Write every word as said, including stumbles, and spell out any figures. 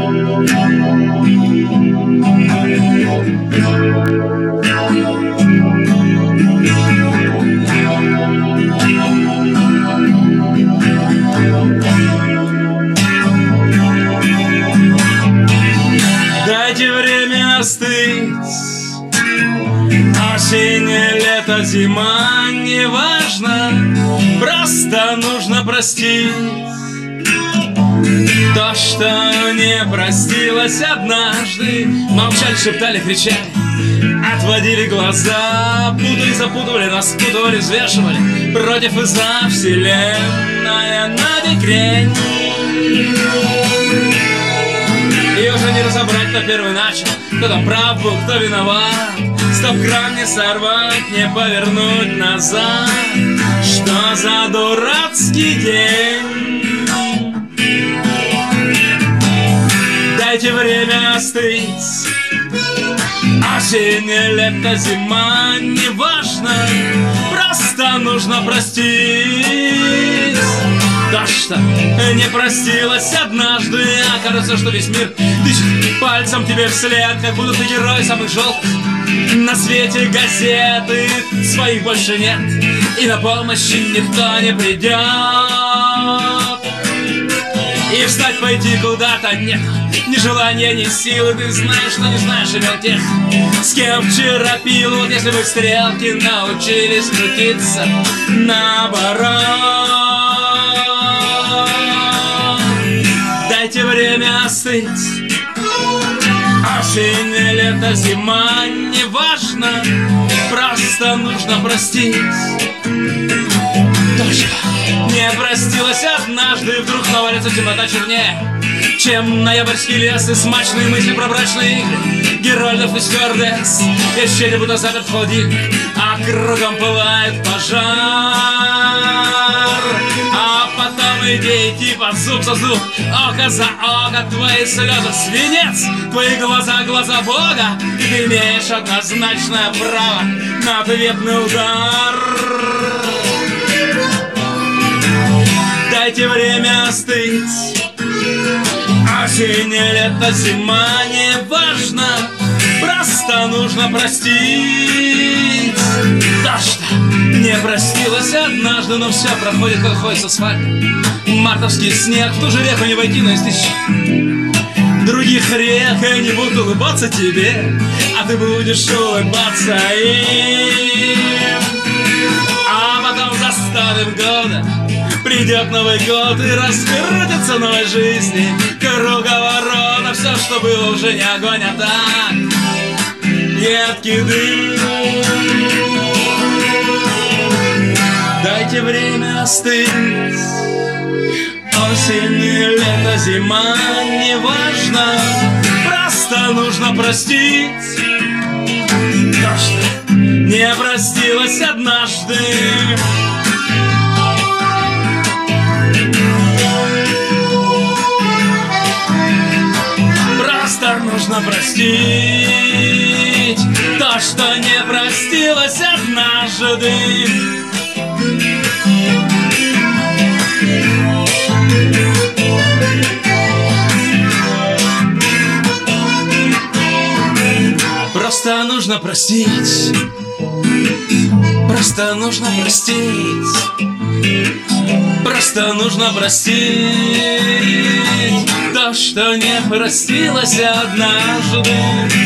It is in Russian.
Дайте время остыть. Осень, лето, зима, неважно, просто нужно простить то, что не простилось однажды. Молчали, шептали, кричали, отводили глаза, путали, запутывали, нас спутывали, взвешивали против и за. Вселенная на бекрень, и уже не разобрать, кто первый начал, кто там прав был, кто виноват. Стоп-кран не сорвать, не повернуть назад. Что за дурацкий день? Дайте время остыть. Осень, лето, зима, неважно, просто нужно простить то, что не простилось однажды. А кажется, что весь мир тычет пальцем тебе вслед, как будто ты герой самых желтых на свете газеты. Своих больше нет, и на помощь никто не придет. И встать, пойти куда-то нет ни желания, ни силы. Ты знаешь, что не знаешь имен тех, с кем вчера пил. Вот если бы стрелки научились крутиться наоборот. Дайте время остыть. Осень, лето, зима, неважно, просто нужно простить то, что не простилось однажды. Вдруг навалится темнота чернее, чем ноябрьский лес, и смачные мысли про брачные игры герольдов и стюардесс. Ощущение, будто заперт в холодильник, а кругом пылает пожар. А потом иди идти под зуб за зуб, око за око, твои слезы свинец, твои глаза глаза Бога, и ты имеешь однозначное право на ответный удар. Дайте время остыть. Осень, лето, зима, неважно, просто нужно простить то, что не простилось однажды. Но все проходит, как ходит с асфальтом мартовский снег. В ту же реку не войти, но из тысяч других рек. И они будут улыбаться тебе, а ты будешь улыбаться им. А потом за Старым годом придет Новый год, и раскрутится новой жизни круговорота. Все, что было, уже не огонь, а так едкий дым. Дайте время остыть. Осень, лето, зима, неважно, просто нужно простить то, что не простилось однажды. Просто нужно простить то, что не простилось однажды. Просто нужно простить. Просто нужно простить. Просто нужно простить то, что не простилось однажды.